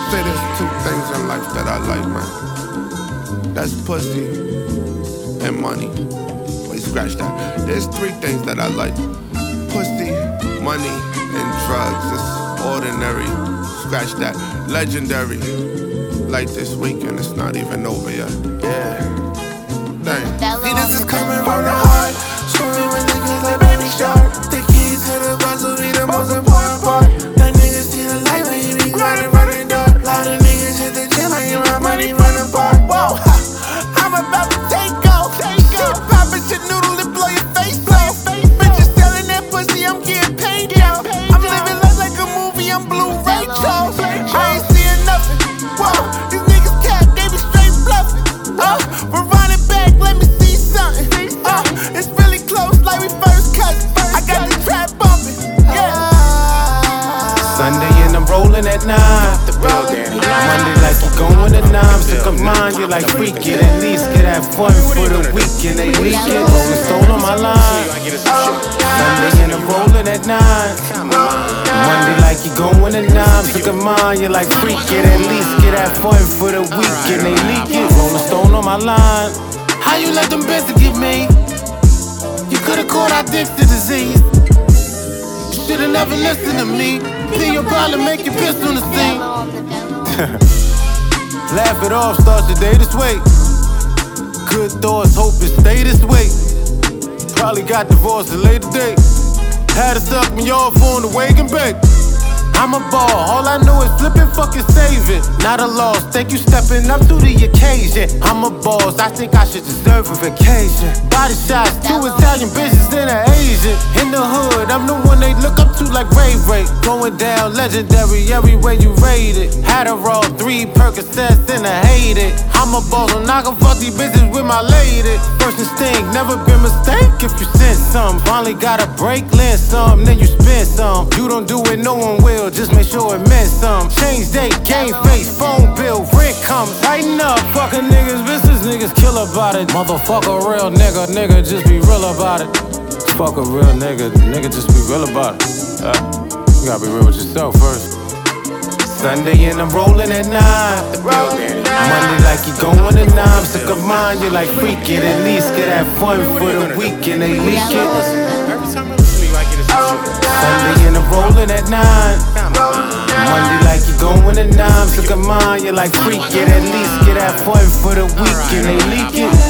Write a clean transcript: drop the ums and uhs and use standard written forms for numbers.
say there's two things in life that I like, man. That's pussy and money. Wait, scratch that. There's three things that I like. Pussy, money, and drugs. It's ordinary. Scratch that. Legendary. Like this weekend, it's not even over yet. Yeah. Dang. See, this is coming from the heart. Swimming with niggas like Baby Shark. The keys to the bus will be the most important part. That niggas see the light when you be grinding from the dark. Lot of niggas hit the gym, I get my money from the park. Whoa, I'm about to take off. Shit poppin', shit noodle and blow your face off. Bitches selling that pussy, I'm getting paid out. I'm living life like a movie, I'm Blu-ray Charles. I ain't seeing nothing. Whoa, these niggas cap, they be straight bluffing. We're running back, let me see something. It's really close, like we first cousins. I got the trap bumping, yeah. Sunday and I'm rolling at 9. Monday like you going to 9. Sick of mine, you like freak it. At least get that fun for the weekend. They leak it, rolling stone on my line. Sunday and I'm rolling at 9. Monday like you going to 9. Sick of mine, you like freak it. At least get that fun for the weekend. They leak it, rolling stone on my line. How you let them bitches get made? You could've caught our dicks to disease. Should've never listened to me. Then you'll probably make your piss on the scene. Laugh it off, start your day this way. Good thoughts, hope it stay this way. Probably got divorced at a later date. Had to suck me off on the wake and bake. I'm a ball, all I know is flipping, fucking save it. Not a loss, thank you stepping up to the occasion. I'm a boss, I think I should deserve a vacation. Body shots, 2 Italian bitches and an Asian. In the hood, I'm the one they look up to like Ray Ray. Going down legendary everywhere you rate it. Had a raw 3 Percocets and I hate it. I'm a boss, I'm not gonna fuck these bitches with my lady. First instinct, never been mistake if you send some. Finally got a break, lend some, then you spend some. You don't do it, no one will. Just make sure it meant some. Change date, game face, phone bill, rent comes. Tighten up, fucking niggas, business niggas kill about it. Motherfucker, real nigga, nigga, just be real about it. Fuck a real nigga, nigga, just be real about it. You gotta be real with yourself first. Sunday and I'm rolling at 9. Monday like you going to 9. Sick of mine, you like freak it. At least get that fun for the weekend. They leak it. Sunday and I'm rolling at 9. Monday like you going to 9. Sick of mine, you like freak it. At least get that fun for the weekend. They leak it.